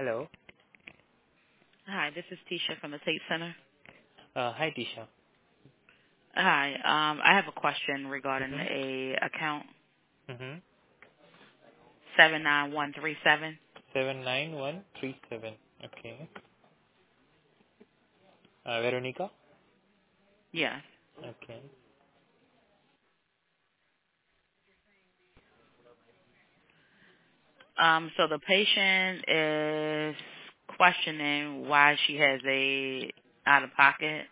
Hello. Hi, this is Tisha from the Tate Center. Hi, Tisha. Hi, I have a question regarding Mm-hmm. a account Mm-hmm. 79137. 79137. Okay. Veronica? Yes. Okay. So the patient is questioning why she has a out of pocket.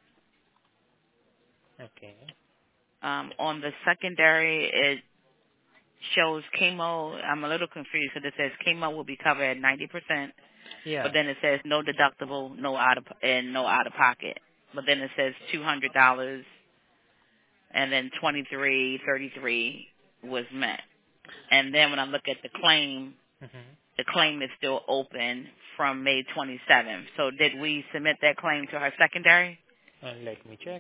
Okay. On the secondary, it shows chemo. I'm a little confused because it says chemo will be covered at 90%, Yeah. but then it says no deductible, no out of pocket. But then it says $200 and then 2333 was met. And then when I look at Mm-hmm. the claim is still open from May 27th. So did we submit that claim to her secondary? Let me check.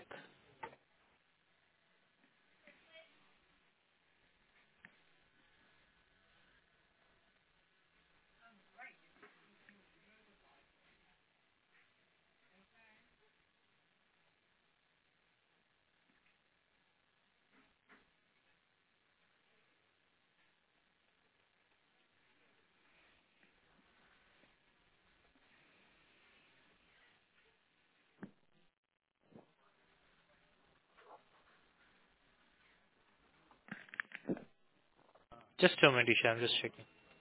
Just a minute, Tisha. I'm just checking.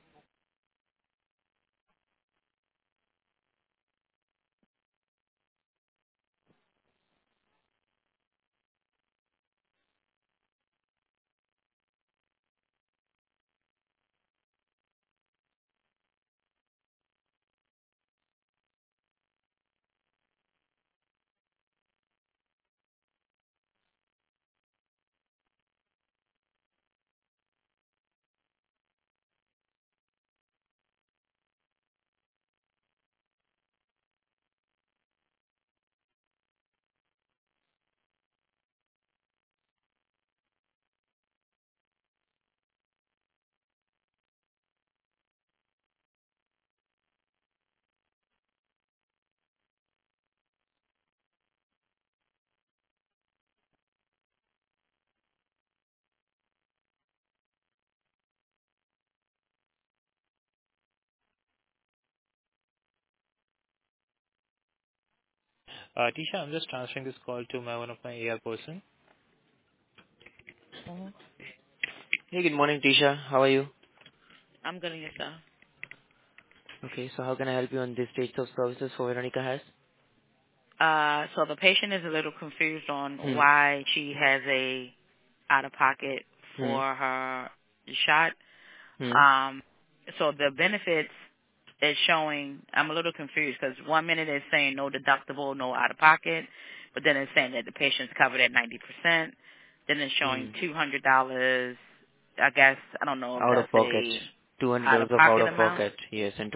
Tisha, I'm just transferring this call to one of my AR person. Hey, good morning, Tisha. How are you? I'm going to get the. Okay, so how can I help you on this stage of services for Veronica has? So the patient is a little confused on Hmm. why she has a out of pocket Hmm. for her shot. Hmm. Um, so the benefits is showing, I'm a little confused because 1 minute it's saying no deductible, no out of pocket, but then it's saying that the patient's covered at 90%. Then it's Hmm. showing $200. I guess, I don't know if Out that's of pocket. a out $200 of of out pocket of amount. pocket. Yes, and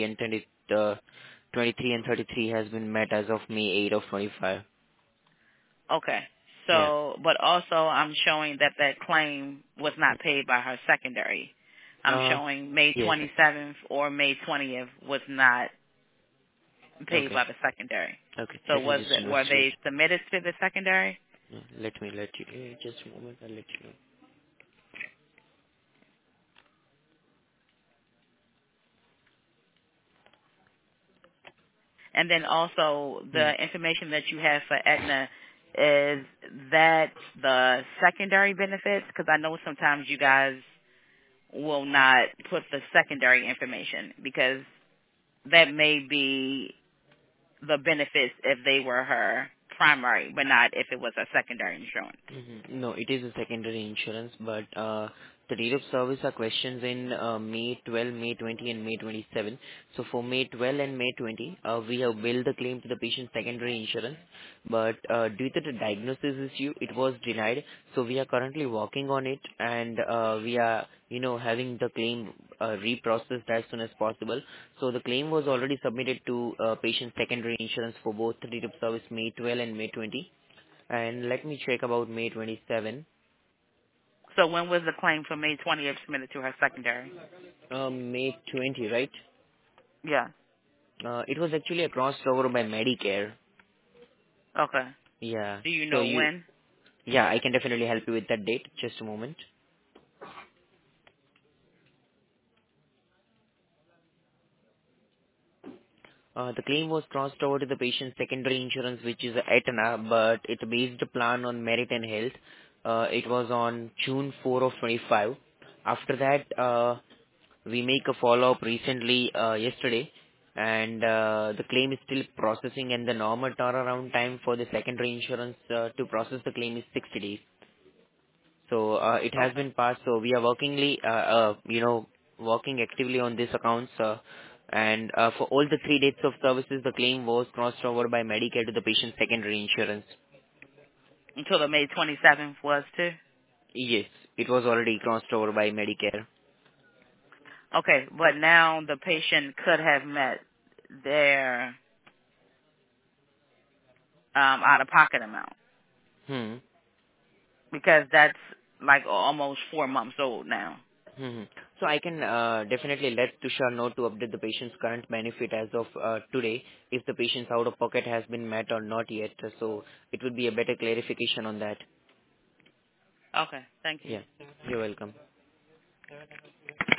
23 and 33 has been met as of May 8 of 25. Okay. Yeah. So, but also I'm showing that that claim was not paid by her secondary. I'm Uh, showing May yes. 27th or May 20th was not paid Okay. by the secondary. Okay. So Let me just were investigate. they submitted to the secondary? Let me let you. Just a moment. I'll let you know. And then also Hmm. the information that you have for Aetna, is that the secondary benefits? Because I know sometimes you guys will not put the secondary information because that may be the benefits if they were her primary, but not if it was a secondary insurance. No, it is a secondary insurance, but the date of service are questions in May 12, May 20, and May 27. So for May 12 and May 20, we have billed the claim to the patient's secondary insurance, but due to the diagnosis issue, it was denied. So we are currently working on it, and we are, having the claim reprocessed as soon as possible. So the claim was already submitted to patient's secondary insurance for both the date of service May 12 and May 20. And let me check about May 27. So when was the claim for May 20th submitted to her secondary? May 20, right? Yeah. It was actually crossed over by Medicare. Okay. Yeah. Do you So know when? yeah, I can definitely help you with that date. Just a moment. The claim was crossed over to the patient's secondary insurance, which is Aetna, but it based the plan on merit and health. It was on June 4 of 25. After that, we make a follow-up recently, yesterday, and the claim is still processing, and the normal turnaround time for the secondary insurance to process the claim is 60 days. So it has Okay. been passed. So we are working actively on this accounts. And for all the 3 dates of services, the claim was crossed over by Medicare to the patient's secondary insurance. Until the May 27th was too? Yes, it was already crossed over by Medicare. Okay, but now the patient could have met their out-of-pocket amount Hmm. because that's like almost 4 months old now. Hmm. So I can definitely let Tushar know to update the patient's current benefit as of today, if the patient's out-of-pocket has been met or not yet. So it would be a better clarification on that. Okay, thank you. Yeah, you're welcome.